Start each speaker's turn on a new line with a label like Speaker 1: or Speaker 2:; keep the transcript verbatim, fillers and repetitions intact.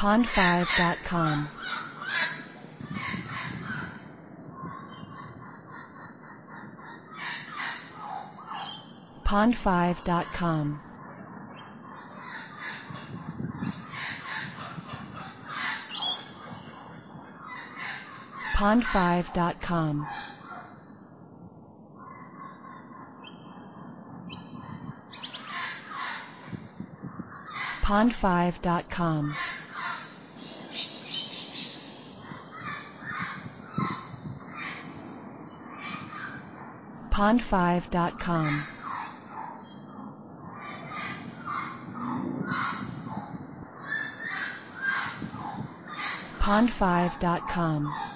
Speaker 1: pond five dot com. pond five dot com. pond five dot com. pond five dot com. pond five dot com. pond five dot com.